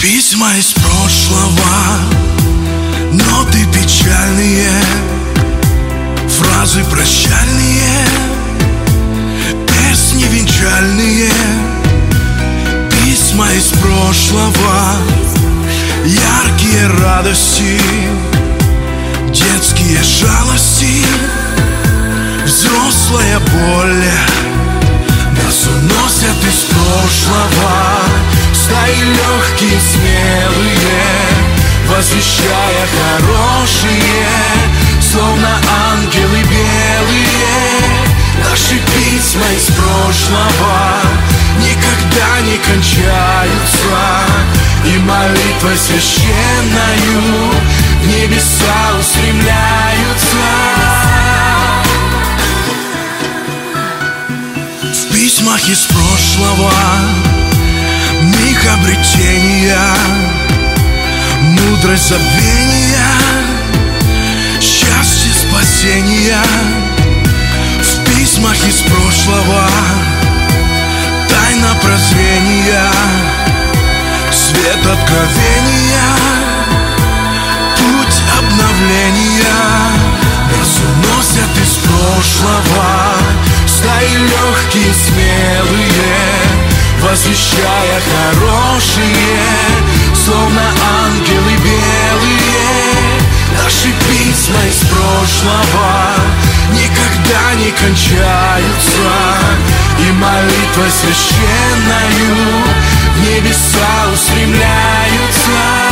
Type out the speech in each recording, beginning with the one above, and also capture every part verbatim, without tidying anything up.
Письма из прошлого, ноты печальные, фразы прощальные, песни венчальные. Письма из прошлого, яркие радости, детские жалости, взрослая боль. Нас уносят из прошлого стаи легкие, смелые, возвещая хорошие, словно ангелы белые. Наши письма из прошлого никогда не кончаются, и молитвой священною в небеса устремляются. В письмах из прошлого миг обретения, мудрость забвения, счастье спасения. В письмах из прошлого тайна прозрения, свет откровения, путь обновления. Нас уносят из прошлого стаи легкие, смелые, возвещая хорошие, словно ангелы белые. Наши письма из прошлого никогда не кончаются, и молитвой священною в небеса устремляются.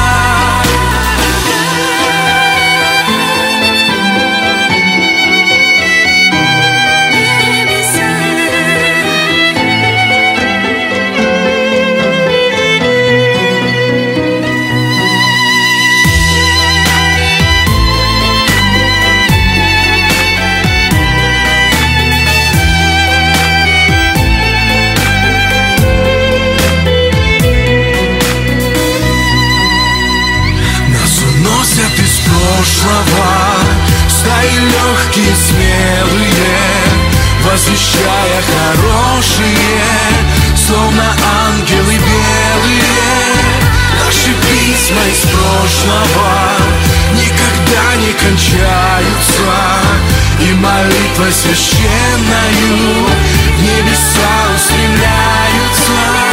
Из прошлого стаи легкие, смелые, возвещая хорошие, словно ангелы белые. Наши письма из прошлого никогда не кончаются, и молитвой священною в небеса устремляются.